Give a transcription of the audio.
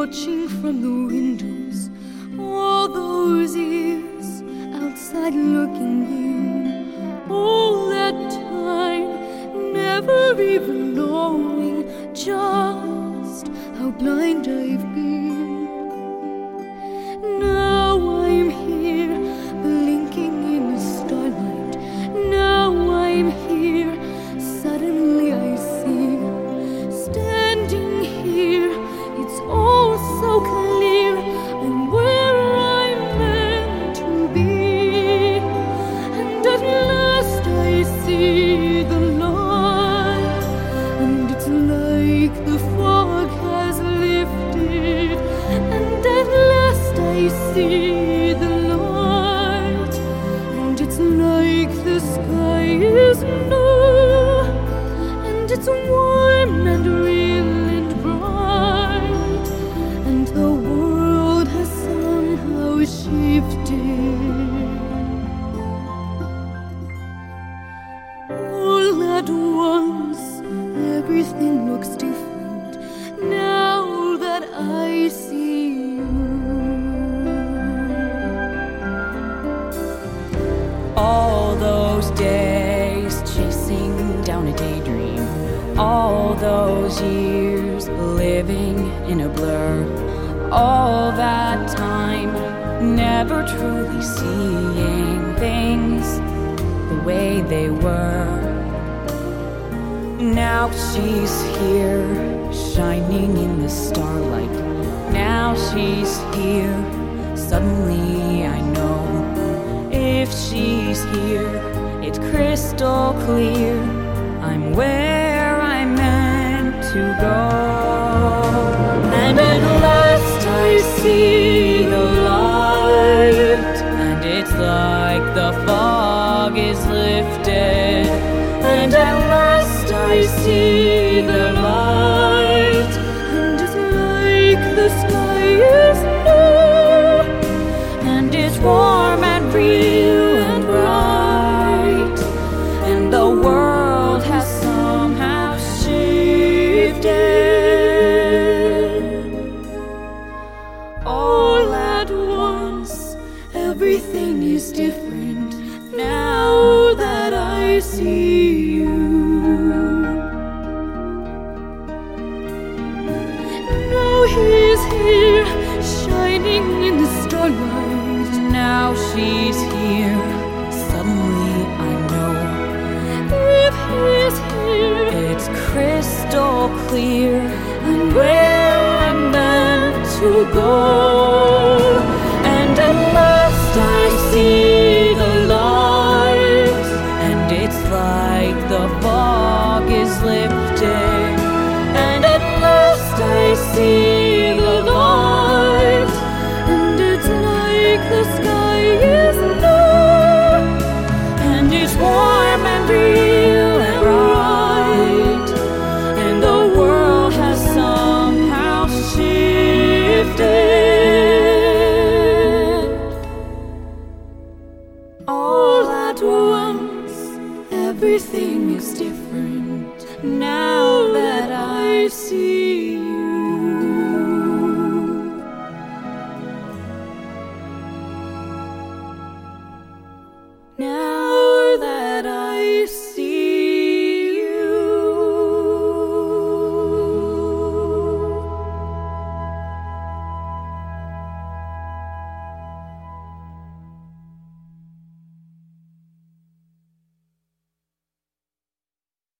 watching from the windows, all those years outside looking in, all that time never even knowing just how blind I've been. Now I'm here blinking in the starlight. Now I'm here, suddenly I see, standing here, it's all so clear, I'm where I'm meant to be. And at last I see the light, and it's like the fog has lifted. And at last I see the light, and it's like the sky is new, and it's warm and real and bright, and the world has somehow shifted. All at once, everything looks different now that I see you. All those days chasing down a daydream, all those years living in a blur, all that time never truly seeing things the way they were. Now she's here, shining in the starlight. Now she's here, suddenly I know. If she's here, it's crystal clear, I'm where I'm meant to go. And at last I see the light, and it's like the fog is lifted. And at last I see the light, and it's like the sky is new, and it's warm and real and bright, and the world has somehow shifted. All at once, everything is different now that I see you. Now he's here, shining in the starlight. Now she's here, suddenly I know. If he's here, it's crystal clear, I'm where I'm meant to go.